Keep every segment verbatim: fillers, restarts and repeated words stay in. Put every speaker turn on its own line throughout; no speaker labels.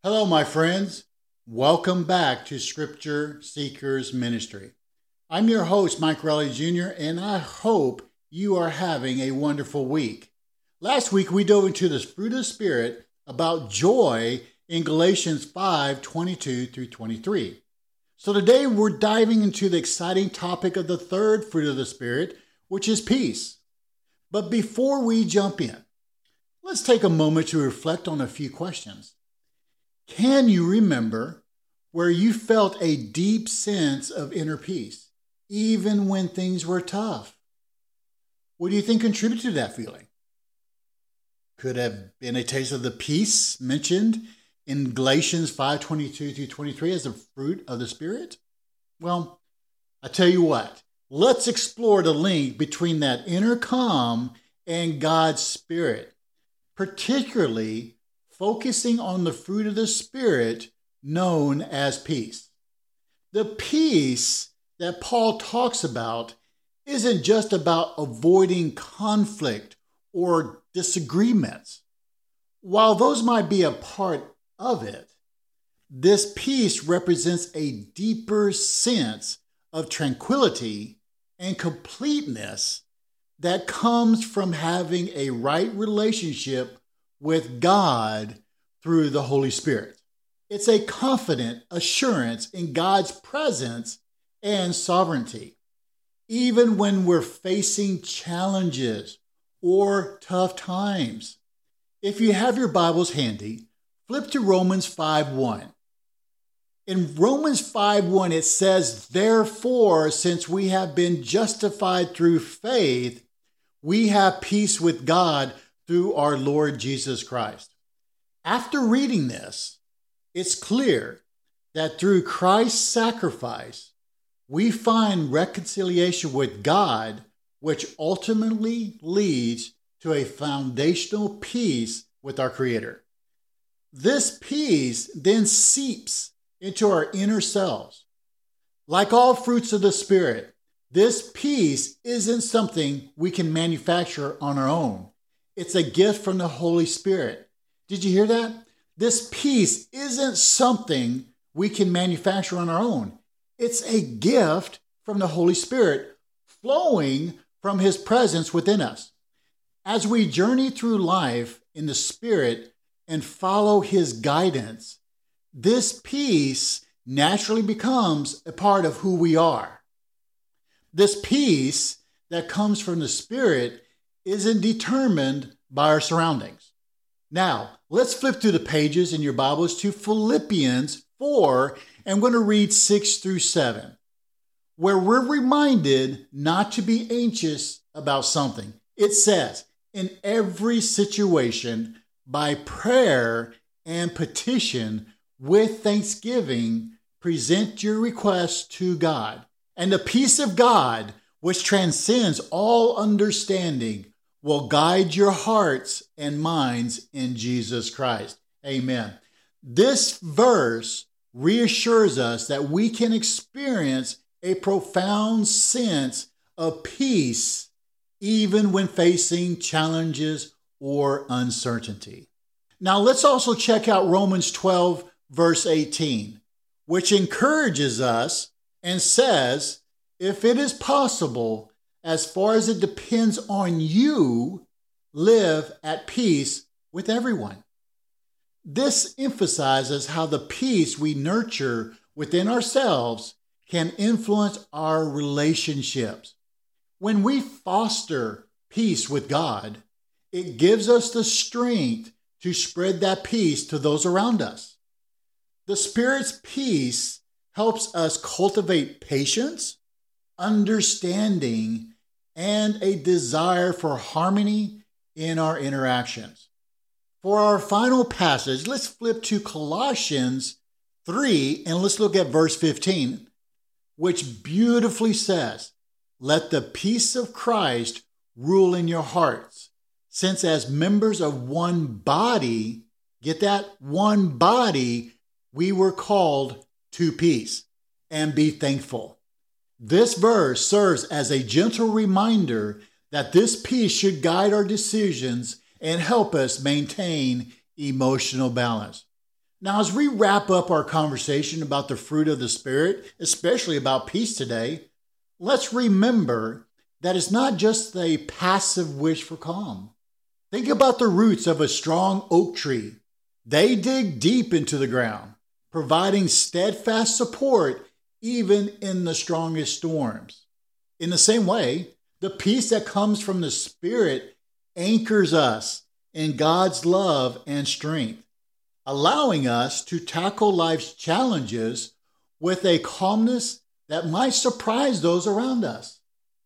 Hello, my friends. Welcome back to Scripture Seekers Ministry. I'm your host, Mike Raleigh Junior, and I hope you are having a wonderful week. Last week, we dove into the fruit of the Spirit about joy in Galatians five twenty-two through twenty-three. So today, we're diving into the exciting topic of the third fruit of the Spirit, which is peace. But before we jump in, let's take a moment to reflect on a few questions. Can you remember where you felt a deep sense of inner peace, even when things were tough? What do you think contributed to that feeling? Could have been a taste of the peace mentioned in Galatians five twenty-two through twenty-three as the fruit of the Spirit? Well, I tell you what, let's explore the link between that inner calm and God's Spirit, particularly focusing on the fruit of the Spirit known as peace. The peace that Paul talks about isn't just about avoiding conflict or disagreements. While those might be a part of it, this peace represents a deeper sense of tranquility and completeness that comes from having a right relationship with God through the Holy Spirit. It's a confident assurance in God's presence and sovereignty. Even when we're facing challenges or tough times. If you have your Bibles handy, flip to Romans five one. In Romans five one, it says, "Therefore, since we have been justified through faith, we have peace with God through our Lord Jesus Christ." After reading this, it's clear that through Christ's sacrifice, we find reconciliation with God, which ultimately leads to a foundational peace with our Creator. This peace then seeps into our inner selves. Like all fruits of the Spirit, this peace isn't something we can manufacture on our own. It's a gift from the Holy Spirit. Did you hear that? This peace isn't something we can manufacture on our own. It's a gift from the Holy Spirit flowing from His presence within us. As we journey through life in the Spirit and follow His guidance, this peace naturally becomes a part of who we are. This peace that comes from the Spirit isn't determined by our surroundings. Now, let's flip through the pages in your Bibles to Philippians four, and we're going to read six through seven, where we're reminded not to be anxious about something. It says, "In every situation, by prayer and petition, with thanksgiving, present your requests to God, and the peace of God, which transcends all understanding, will guide your hearts and minds in Jesus Christ." Amen. This verse reassures us that we can experience a profound sense of peace even when facing challenges or uncertainty. Now let's also check out Romans twelve, verse eighteen, which encourages us and says, "If it is possible, as far as it depends on you, live at peace with everyone." This emphasizes how the peace we nurture within ourselves can influence our relationships. When we foster peace with God, it gives us the strength to spread that peace to those around us. The Spirit's peace helps us cultivate patience, understanding, and a desire for harmony in our interactions. For our final passage, let's flip to Colossians three and let's look at verse fifteen, which beautifully says, "Let the peace of Christ rule in your hearts, since as members of one body," get that, one body, "we were called to peace, and be thankful." This verse serves as a gentle reminder that this peace should guide our decisions and help us maintain emotional balance. Now, as we wrap up our conversation about the fruit of the Spirit, especially about peace today, let's remember that it's not just a passive wish for calm. Think about the roots of a strong oak tree. They dig deep into the ground, providing steadfast support even in the strongest storms. In the same way, the peace that comes from the Spirit anchors us in God's love and strength, allowing us to tackle life's challenges with a calmness that might surprise those around us.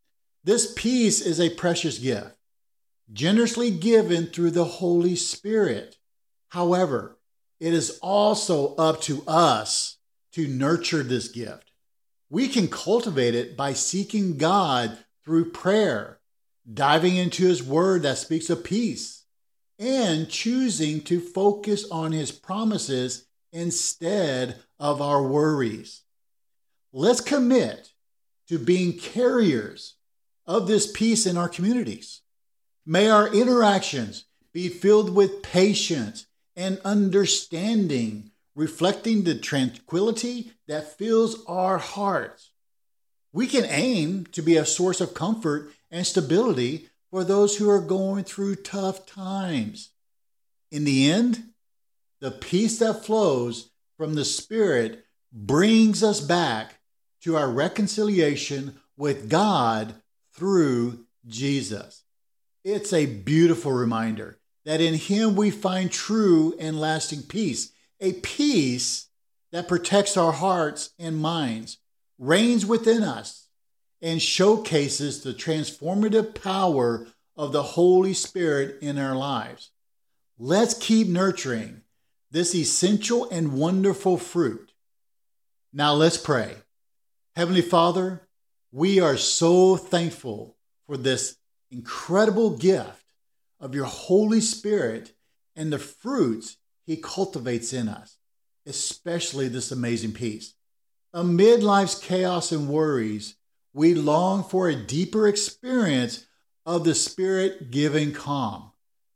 This peace is a precious gift, generously given through the Holy Spirit. However, it is also up to us to nurture this gift. We can cultivate it by seeking God through prayer, diving into His Word that speaks of peace, and choosing to focus on His promises instead of our worries. Let's commit to being carriers of this peace in our communities. May our interactions be filled with patience and understanding, reflecting the tranquility that fills our hearts. We can aim to be a source of comfort and stability for those who are going through tough times. In the end, the peace that flows from the Spirit brings us back to our reconciliation with God through Jesus. It's a beautiful reminder that in Him we find true and lasting peace, a peace that protects our hearts and minds, reigns within us, and showcases the transformative power of the Holy Spirit in our lives. Let's keep nurturing this essential and wonderful fruit. Now let's pray. Heavenly Father, we are so thankful for this incredible gift of your Holy Spirit and the fruits He cultivates in us, especially this amazing peace. Amid life's chaos and worries, we long for a deeper experience of the Spirit-giving calm.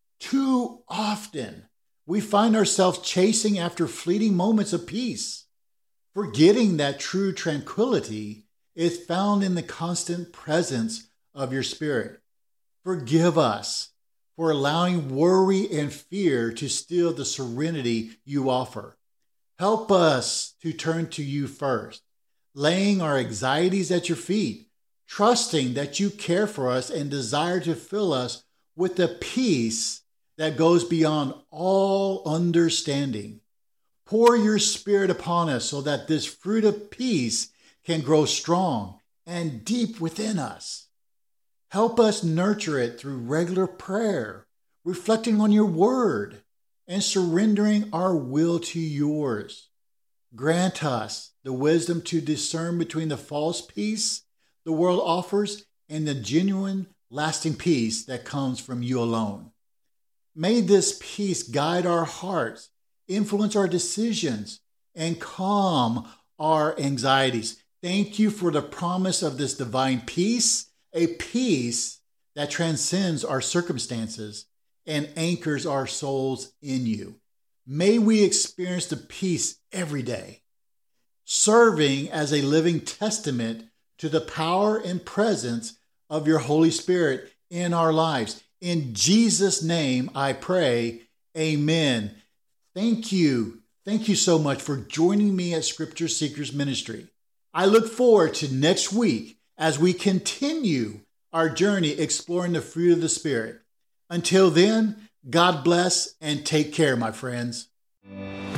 Too often, we find ourselves chasing after fleeting moments of peace, forgetting that true tranquility is found in the constant presence of your Spirit. Forgive us for allowing worry and fear to steal the serenity you offer. Help us to turn to you first, laying our anxieties at your feet, trusting that you care for us and desire to fill us with the peace that goes beyond all understanding. Pour your Spirit upon us so that this fruit of peace can grow strong and deep within us. Help us nurture it through regular prayer, reflecting on your word, and surrendering our will to yours. Grant us the wisdom to discern between the false peace the world offers and the genuine, lasting peace that comes from you alone. May this peace guide our hearts, influence our decisions, and calm our anxieties. Thank you for the promise of this divine peace, a peace that transcends our circumstances and anchors our souls in you. May we experience the peace every day, serving as a living testament to the power and presence of your Holy Spirit in our lives. In Jesus' name I pray, amen. Thank you. Thank you so much for joining me at Scripture Seekers Ministry. I look forward to next week as we continue our journey exploring the fruit of the Spirit. Until then, God bless and take care, my friends.